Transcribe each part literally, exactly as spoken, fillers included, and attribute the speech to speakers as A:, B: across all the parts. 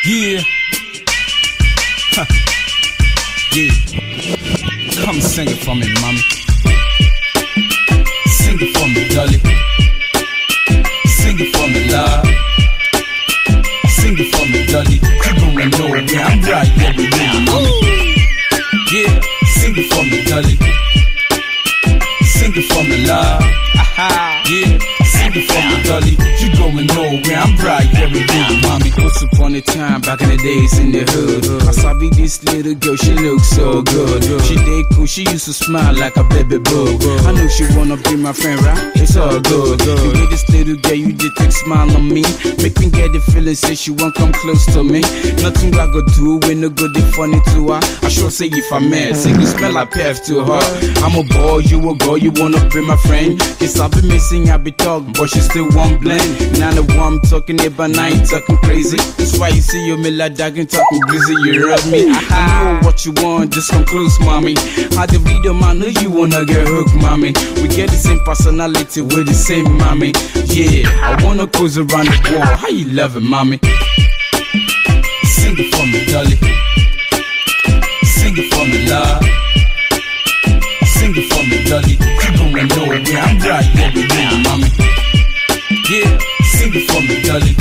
A: Yeah. Huh. Yeah. Come sing it for me, mommy. Sing it for me, dolly. Sing it for me, love. Sing it for me, dolly. You gonna know where I'm right here with you, mommy. Yeah. Sing it for me, dolly. Sing it for me, love. Yeah. Sing it for me, dolly. You gonna know where I'm right here with you, mommy. Once upon a time, back in the days in the hood, I saw be this little girl, she looks so good. She did cool, she used to smile like a baby boo. I know she wanna be my friend, right? It's all good. You get this little girl, you did take smile on me. Make me get the feeling, say she won't come close to me. Nothing I go do when no good, they funny to her. I sure say if I met, say you smell like perf to her. I'm a boy, you a girl, you wanna be my friend. Yes, I be missing, I be talking, but she still won't blend. Now the one I'm talking about, I ain't talking crazy. That's why you see you me like dog and talking greasy. You rub me. I know what you want, just come close, mommy. How the video man know you wanna get hooked, mommy. We get the same personality, we're the same, mommy. Yeah, I wanna cruise around the world. How you love it, mommy? Sing it for me, dolly. Sing it for me, love. Sing it for me, dolly. You gonna know where I'm right here with you, mommy. Yeah, sing it for me, dolly.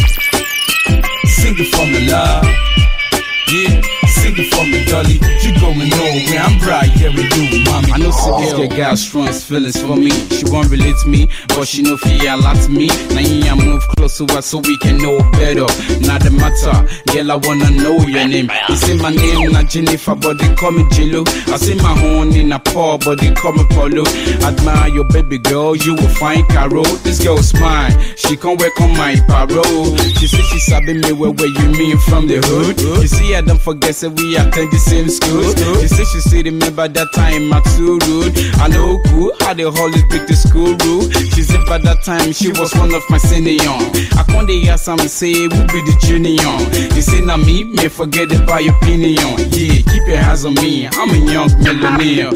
A: Sing it for me, love. Yeah, sing it for me, dolly. You gonna know where I'm right here with you, mommy. I know this girl got strong feelings for me. She won't relate to me, but she know feel a lot to me. Now yeah, move close to her so we can know better. Not the matter, girl, I wanna know your name. You say my name, not Jennifer, but they call me Jilo. I say my horn in a paw, but they call me Polo. Admire your baby girl, you will find Carol. This girl's mine, she can work on my parole. She say she sabi me where, where you mean from the hood. You see I don't forget, say we attend the same school. She say she still remember that time I too rude. I know cool, how they always break the school rule. She said by that time she was one of my senior. I can't hear some say who be the junior. You say na me, may forget about your opinion. Yeah, keep your eyes on me, I'm a young millionaire.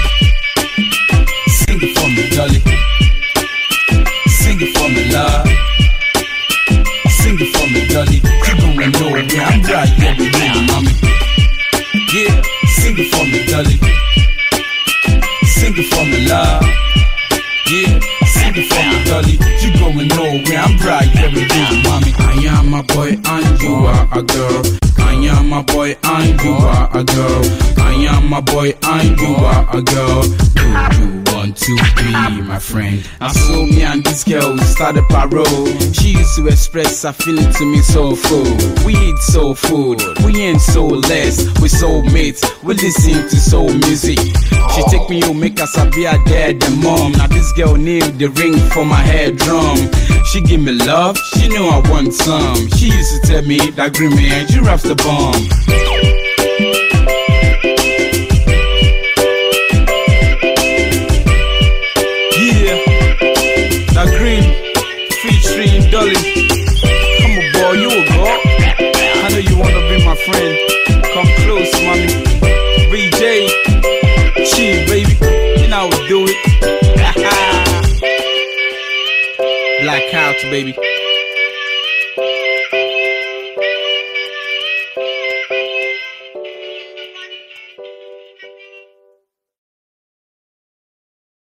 A: Sing it for me, dolly. Sing it for me, love. Sing it for me, dolly. You gonna know where I'm right here with you, mommy. Yeah, sing it for me, dolly. Sing it for me, love. Yeah, sing it for me, dolly. You gonna know where I'm right here with you, mommy. I am a boy and you are a girl. I am a boy and you are a girl. I am a boy and you are a girl. Do you want to be my friend? I saw me and this girl started parole. She used to express her feeling to me so full. We eat soul food, we ain't soul less. We soul mates, we listen to soul music. She take me home, make us be a dad and mom. Now this girl need the ring for my head drum. She give me love, she know I want some. She used to tell me that green man, you raps the bomb. That green, featuring Dolly. I'm a boy, you a girl. I know you wanna be my friend. Come close, mommy. B J, Chi, baby. You know how we do it. Blackout, baby.